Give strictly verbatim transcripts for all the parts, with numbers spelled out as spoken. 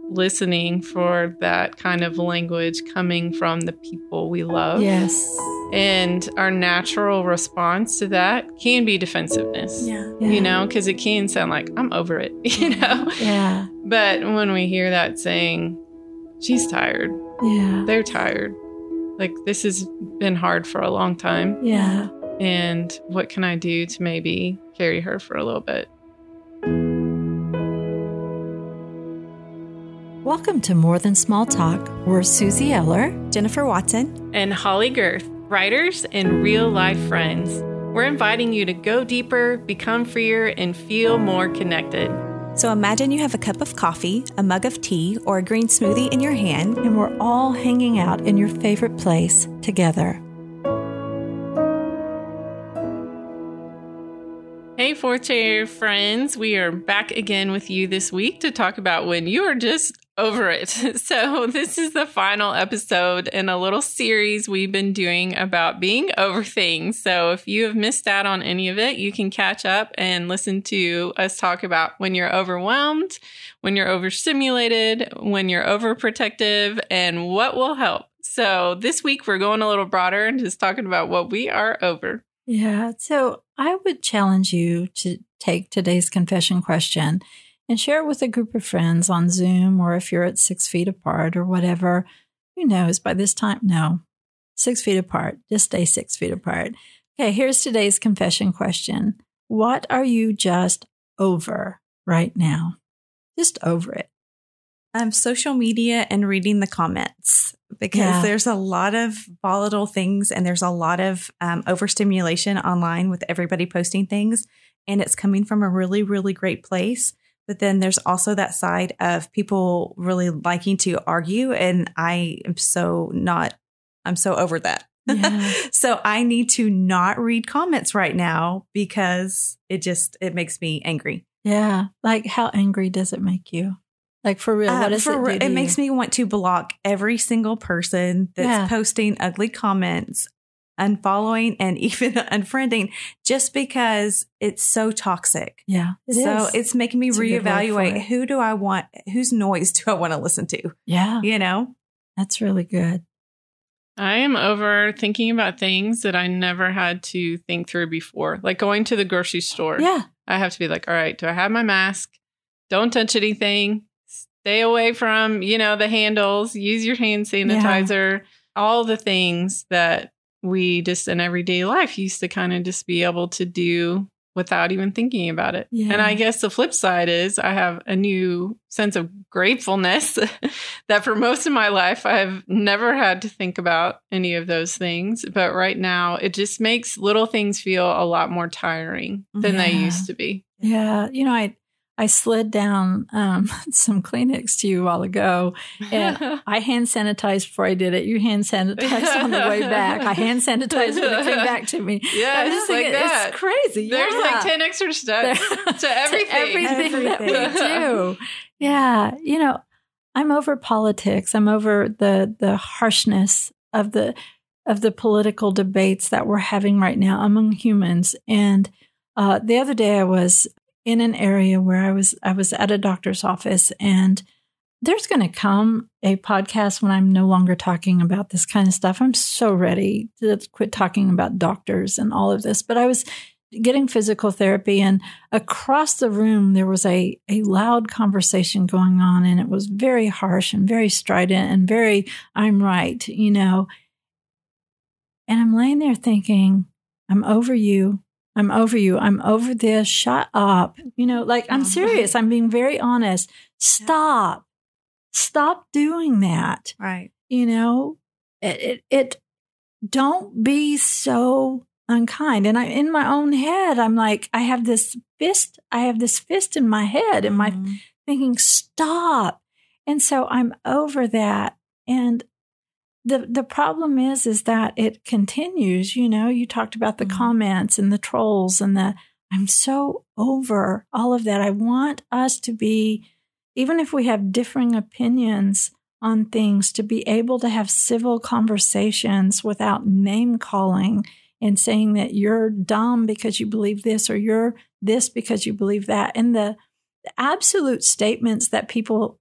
listening for that kind of language coming from the people we love. Yes. And our natural response to that can be defensiveness. Yeah. yeah. You know, because it can sound like, I'm over it, you know? Yeah. But when we hear that saying, she's tired. Yeah. They're tired. Like, this has been hard for a long time. Yeah. And what can I do to maybe carry her for a little bit? Welcome to More Than Small Talk. We're Susie Eller, Jennifer Watson, and Holly Girth, writers and real-life friends. We're inviting you to go deeper, become freer, and feel more connected. So imagine you have a cup of coffee, a mug of tea, or a green smoothie in your hand, and we're all hanging out in your favorite place together. Hey, Fourth Chair friends. We are back again with you this week to talk about when you are just over it. So this is the final episode in a little series we've been doing about being over things. So if you have missed out on any of it, you can catch up and listen to us talk about when you're overwhelmed, when you're overstimulated, when you're overprotective, and what will help. So this week we're going a little broader and just talking about what we are over. Yeah. So I would challenge you to take today's confession question and share it with a group of friends on Zoom, or if you're at six feet apart or whatever. Who knows, by this time, no, six feet apart. Just stay six feet apart. Okay, here's today's confession question. What are you just over right now? Just over it. Um, social media and reading the comments, because Yeah. there's a lot of volatile things and there's a lot of um, overstimulation online with everybody posting things, and it's coming from a really, really great place. But then there's also that side of people really liking to argue, and I am so not, I'm so over that. Yeah. So I need to not read comments right now because it just, it makes me angry. Yeah. Like, how angry does it make you? Like, for real, what Uh, does for it do re- to It you? makes me want to block every single person that's Yeah. posting ugly comments, unfollowing, and even unfriending, just because it's so toxic. Yeah. it so is. it's making me It's a good word for reevaluate it. who do I want, whose noise do I want to listen to? Yeah. You know? That's really good. I am over thinking about things that I never had to think through before, like going to the grocery store. Yeah. I have to be like, all right, do I have my mask? Don't touch anything. Stay away from, you know, the handles. Use your hand sanitizer. All the things that we just in everyday life used to kind of just be able to do without even thinking about it. Yeah. And I guess the flip side is I have a new sense of gratefulness that for most of my life, I've never had to think about any of those things. But right now, it just makes little things feel a lot more tiring than they Yeah. used to be. Yeah. You know, I I slid down um, some Kleenex to you a while ago, and I hand sanitized before I did it. You hand sanitized on the way back. I hand sanitized when it came back to me. Yeah, I was just just like thinking, that. It's crazy. There's yeah. like ten extra steps There- to everything. to everything that we Everything. do. Yeah. You know, I'm over politics. I'm over the the harshness of the of the political debates that we're having right now among humans. And uh, the other day I was in an area where I was I was at a doctor's office, and there's going to come a podcast when I'm no longer talking about this kind of stuff. I'm so ready to quit talking about doctors and all of this. But I was getting physical therapy, and across the room there was a a loud conversation going on, and it was very harsh and very strident and very I'm right, you know. And I'm laying there thinking, I'm over you. I'm over you. I'm over this. Shut up. You know, like, I'm serious. I'm being very honest. Stop. Stop doing that. Right. You know, it, it, it don't be so unkind. And I, in my own head, I'm like, I have this fist, I have this fist in my head, and my Mhm. thinking, stop. And so I'm over that. And the the problem is, is that it continues. You know, you talked about the Mhm. comments and the trolls and the, I'm so over all of that. I want us to be, even if we have differing opinions on things, to be able to have civil conversations without name calling and saying that you're dumb because you believe this, or you're this because you believe that. And the, the absolute statements that people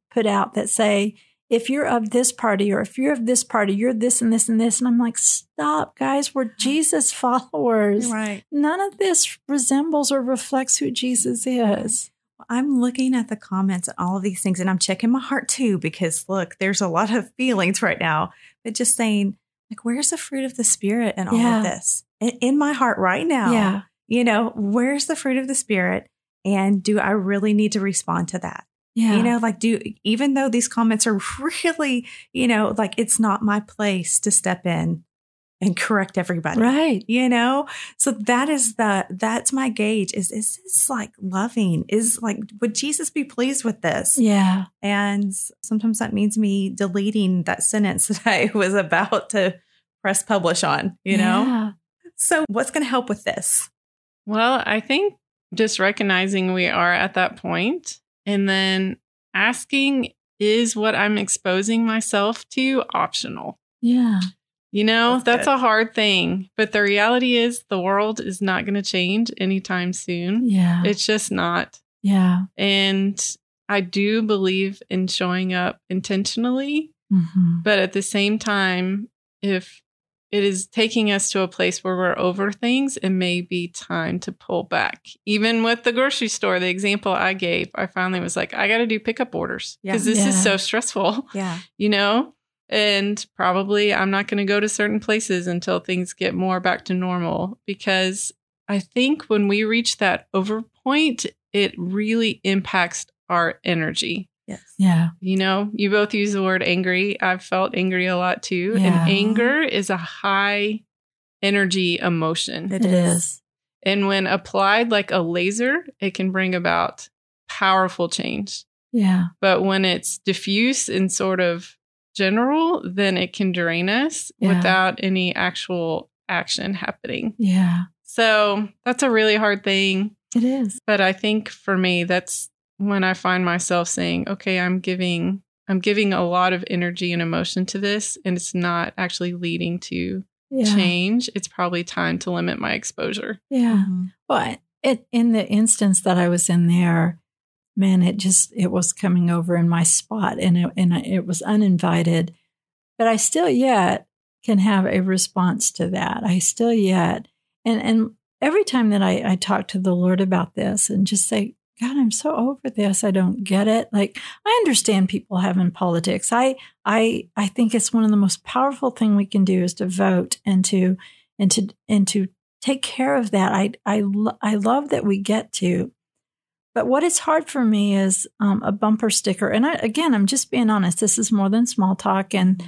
put out that say, if you're of this party or if you're of this party, you're this and this and this. And I'm like, stop, guys. We're Jesus followers. Right. None of this resembles or reflects who Jesus is. I'm looking at the comments and all of these things, and I'm checking my heart too, because look, there's a lot of feelings right now, but just saying, like, where's the fruit of the Spirit in all Yeah. of this? In, in my heart right now, Yeah. you know, where's the fruit of the Spirit? And do I really need to respond to that? Yeah. You know, like, do, even though these comments are really, you know, like, it's not my place to step in and correct everybody. Right. You know, so that is the, that's my gauge is, is this like loving? Is like, would Jesus be pleased with this? Yeah. And sometimes that means me deleting that sentence that I was about to press publish on, you know? Yeah. So what's going to help with this? Well, I think just recognizing we are at that point and then asking, is what I'm exposing myself to optional? Yeah. You know, That's that's, good. a hard thing. But the reality is the world is not going to change anytime soon. Yeah. It's just not. Yeah. And I do believe in showing up intentionally. Mm-hmm. But at the same time, if it is taking us to a place where we're over things, it may be time to pull back. Even with the grocery store, the example I gave, I finally was like, I got to do pickup orders because Yeah. this Yeah. is so stressful, Yeah. you know? And probably I'm not going to go to certain places until things get more back to normal, because I think when we reach that over point, it really impacts our energy. Yes. Yeah. You know, you both use the word angry. I've felt angry a lot too. Yeah. And anger is a high energy emotion. It is. And when applied like a laser, it can bring about powerful change. Yeah. But when it's diffuse and sort of general, then it can drain us Yeah. without any actual action happening. Yeah. So that's a really hard thing. It is. But I think for me, that's when I find myself saying, okay, I'm giving, I'm giving a lot of energy and emotion to this, and it's not actually leading to Yeah. change. It's probably time to limit my exposure. Yeah. Mhm. Well, it, in the instance that I was in there, man, it just, it was coming over in my spot, and it, and it was uninvited, but I still yet can have a response to that. I still yet, and, and every time that I, I talk to the Lord about this and just say, God, I'm so over this. I don't get it. Like, I understand people having politics. I, I, I think it's one of the most powerful thing we can do is to vote and to, and to, and to take care of that. I, I, lo- I love that we get to. But what is hard for me is um, a bumper sticker. And I, again, I'm just being honest. This is more than small talk. And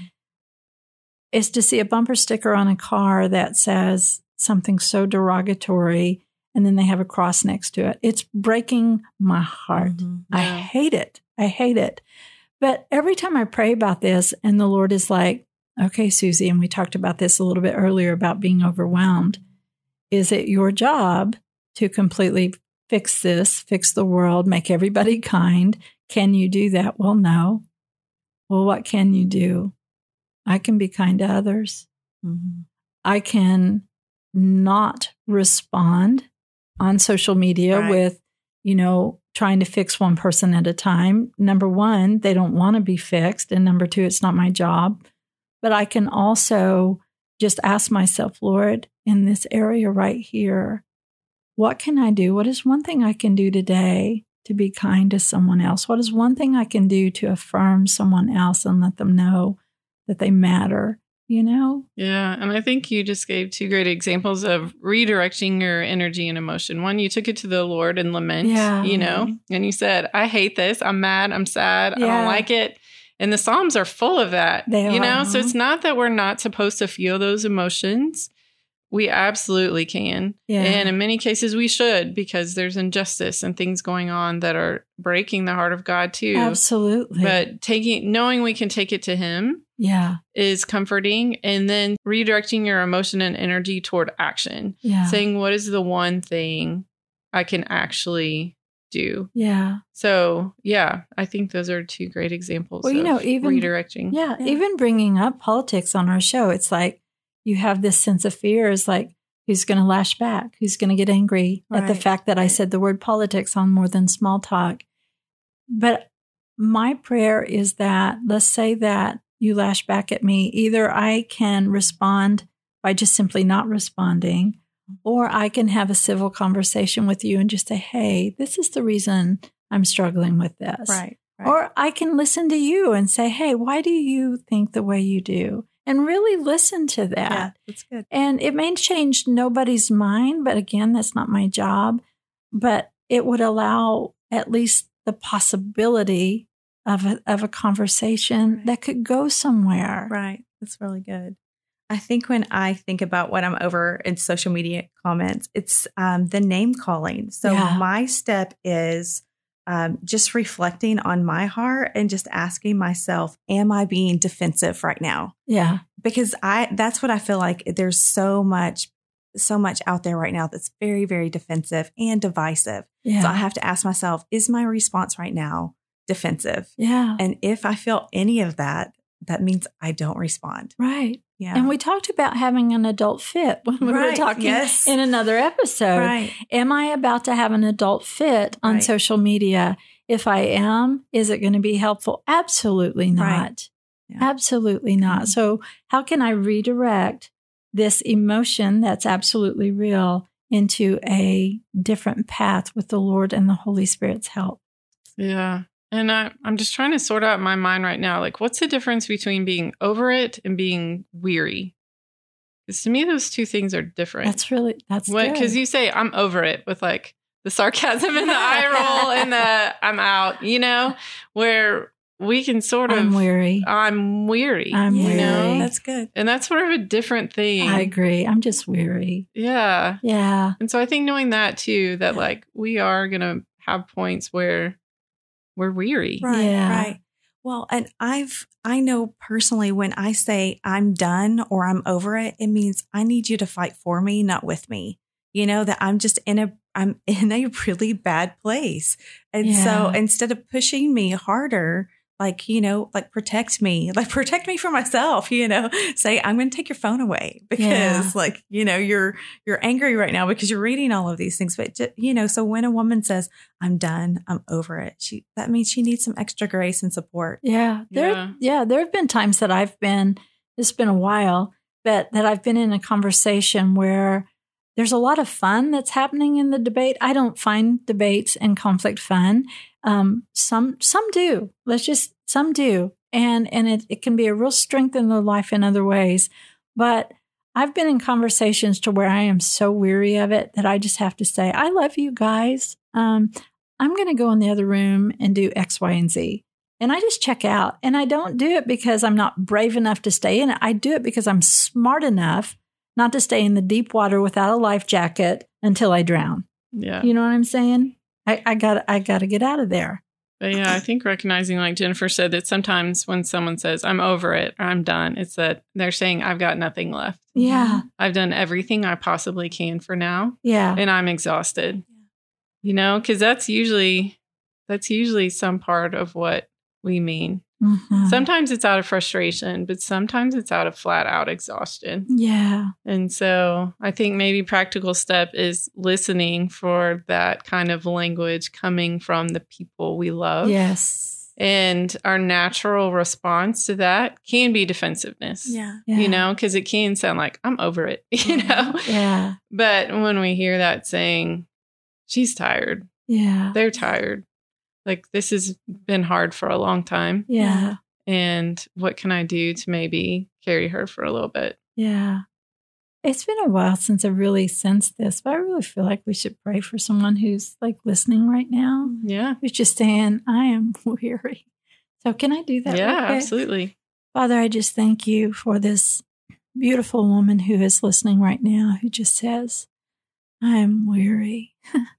is to see a bumper sticker on a car that says something so derogatory, and then they have a cross next to it. It's breaking my heart. Mhm. I Yeah. hate it. I hate it. But every time I pray about this, and the Lord is like, okay, Susie, and we talked about this a little bit earlier about being overwhelmed. Is it your job to completely fix this, fix the world, make everybody kind? Can you do that? Well, no. Well, what can you do? I can be kind to others. Mhm. I can not respond on social media Right. with, you know, trying to fix one person at a time. Number one, they don't want to be fixed. And number two, it's not my job. But I can also just ask myself, Lord, in this area right here, what can I do? What is one thing I can do today to be kind to someone else? What is one thing I can do to affirm someone else and let them know that they matter? You know? Yeah. And I think you just gave two great examples of redirecting your energy and emotion. One, you took it to the Lord and lament, Yeah. you know, and you said, I hate this. I'm mad. I'm sad. I Yeah. don't like it. And the Psalms are full of that, They you are. know, so it's not that we're not supposed to feel those emotions. We absolutely can. Yeah. And in many cases, we should, because there's injustice and things going on that are breaking the heart of God, too. Absolutely. But taking, knowing we can take it to Him yeah. is comforting. And then redirecting your emotion and energy toward action, Yeah. saying, what is the one thing I can actually do? Yeah. So, yeah, I think those are two great examples Well, you of know, even- redirecting. Yeah, Yeah. even bringing up politics on our show, it's like you have this sense of fear. Is like, who's going to lash back? Who's going to get angry at the Right, fact that I right. said the word politics on More Than Small Talk? But my prayer is that, let's say that you lash back at me, either I can respond by just simply not responding, or I can have a civil conversation with you and just say, hey, this is the reason I'm struggling with this. Right. Right. Or I can listen to you and say, hey, why do you think the way you do? And really listen to that. Yeah, that's good. And it may change nobody's mind, but again, that's not my job. But it would allow at least the possibility of a, of a conversation Right. that could go somewhere. Right. That's really good. I think when I think about what I'm over in social media comments, it's um, the name calling. So Yeah. my step is um, just reflecting on my heart and just asking myself, am I being defensive right now? Yeah. Because I that's what I feel like there's so much, so much out there right now that's very, very defensive and divisive. Yeah. So I have to ask myself, is my response right now defensive? yeah. And if I feel any of that, that means I don't respond. Right. Yeah. And we talked about having an adult fit when we were Right, talking yes. in another episode. Right. Am I about to have an adult fit on Right. social media? If I am, is it going to be helpful? Absolutely not. Right. Yeah. Absolutely not. Mhm. So how can I redirect this emotion that's absolutely real into a different path with the Lord and the Holy Spirit's help? Yeah. And I, I'm just trying to sort out in my mind right now, like, what's the difference between being over it and being weary? Because to me, those two things are different. That's really, that's Because good. you say, I'm over it with like the sarcasm and the eye roll and the I'm out, you know, where we can sort of, I'm weary. I'm weary. I'm you weary. know? That's good. And that's sort of a different thing. I agree. I'm just weary. Yeah. Yeah. And so I think knowing that too, that like we are going to have points where we're weary. Right. Yeah. Right. Well, and I've, I know personally when I say I'm done or I'm over it, it means I need you to fight for me, not with me. You know, that I'm just in a, I'm in a really bad place. And so Yeah. instead of pushing me harder, like, you know, like protect me, like protect me from myself, you know, say, I'm going to take your phone away because Yeah. like, you know, you're, you're angry right now because you're reading all of these things. But, ju- you know, so when a woman says, I'm done, I'm over it, she, that means she needs some extra grace and support. Yeah. There, Yeah. yeah. There have been times that I've been, it's been a while, but that I've been in a conversation where there's a lot of fun that's happening in the debate. I don't find debates and conflict fun. Um, some, some do. Let's just, some do. And, and it, it can be a real strength in their life in other ways. But I've been in conversations to where I am so weary of it that I just have to say, I love you guys. Um, I'm going to go in the other room and do X, Y, and Z. And I just check out. And I don't do it because I'm not brave enough to stay in it. I do it because I'm smart enough not to stay in the deep water without a life jacket until I drown. Yeah. You know what I'm saying? I, I got I got to get out of there. But yeah, I think recognizing, like Jennifer said, that sometimes when someone says, I'm over it or I'm done, it's that they're saying, I've got nothing left. Yeah. I've done everything I possibly can for now. Yeah. And I'm exhausted. You know, because that's usually, that's usually some part of what we mean. Mhm. Sometimes it's out of frustration, but sometimes it's out of flat out exhaustion. Yeah. And so I think maybe practical step is listening for that kind of language coming from the people we love. Yes. And our natural response to that can be defensiveness. Yeah. Yeah. You know, because it can sound like, I'm over it, you know? Yeah. But when we hear that saying, she's tired, Yeah. they're tired, like this has been hard for a long time. Yeah. And what can I do to maybe carry her for a little bit? Yeah. It's been a while since I really sensed this, but I really feel like we should pray for someone who's like listening right now, Yeah. who's just saying, I am weary. So can I do that? Yeah, real quick? absolutely. Father, I just thank you for this beautiful woman who is listening right now, who just says, I am weary.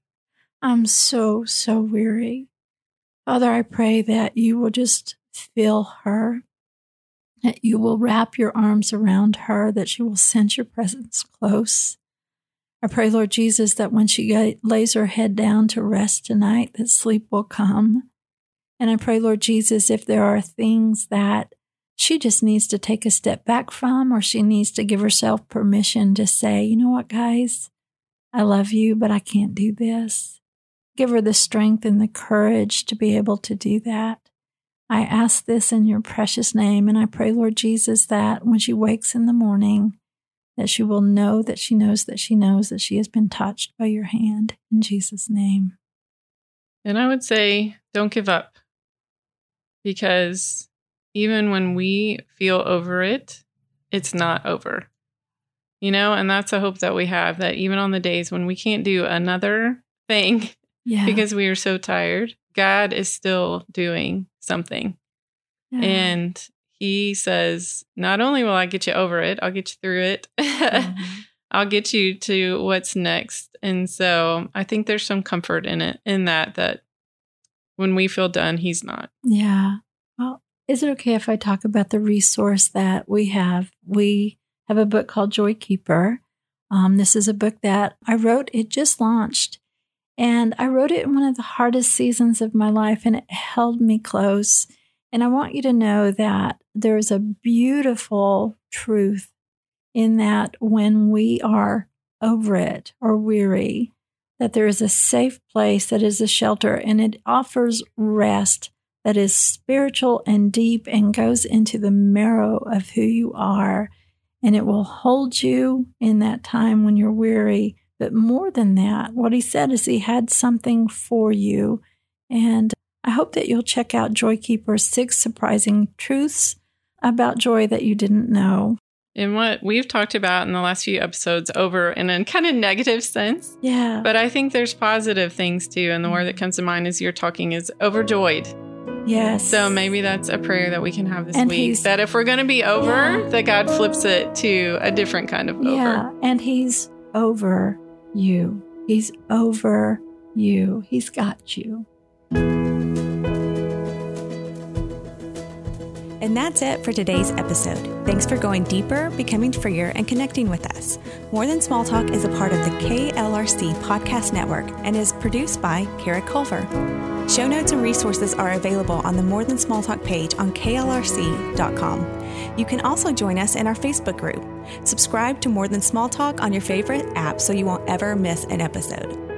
I'm so, so weary. Father, I pray that you will just fill her, that you will wrap your arms around her, that she will sense your presence close. I pray, Lord Jesus, that when she lays her head down to rest tonight, that sleep will come. And I pray, Lord Jesus, if there are things that she just needs to take a step back from, or she needs to give herself permission to say, you know what, guys, I love you, but I can't do this. Give her the strength and the courage to be able to do that. I ask this in your precious name, and I pray, Lord Jesus, that when she wakes in the morning, that she will know that she knows that she knows that she has been touched by your hand. In Jesus' name. And I would say, don't give up. Because even when we feel over it, it's not over. You know, and that's a hope that we have, that even on the days when we can't do another thing yeah. because we are so tired, God is still doing something. Yeah. And he says, not only will I get you over it, I'll get you through it. Mm-hmm. I'll get you to what's next. And so I think there's some comfort in it, in that, that when we feel done, he's not. Yeah. Well, is it okay if I talk about the resource that we have? We have a book called Joy Keeper. Um, this is a book that I wrote. It just launched. And I wrote it in one of the hardest seasons of my life, and it held me close. And I want you to know that there's a beautiful truth in that when we are over it or weary, that there is a safe place that is a shelter, and it offers rest that is spiritual and deep and goes into the marrow of who you are. And it will hold you in that time when you're weary. But more than that, what he said is he had something for you. And I hope that you'll check out Joy Keeper's Six Surprising Truths about joy that you didn't know. And what we've talked about in the last few episodes over in a kind of negative sense. Yeah. But I think there's positive things too. And the word that comes to mind as you're talking is overjoyed. Yes. So maybe that's a prayer that we can have this and week. That if we're going to be over, yeah. that God flips it to a different kind of over. Yeah. And he's over you. He's over you. He's got you. And that's it for today's episode. Thanks for going deeper, becoming freer, and connecting with us. More Than Small Talk is a part of the K L R C Podcast Network and is produced by Kara Culver. Show notes and resources are available on the More Than Small Talk page on K L R C dot com. You can also join us in our Facebook group. Subscribe to More Than Small Talk on your favorite app so you won't ever miss an episode.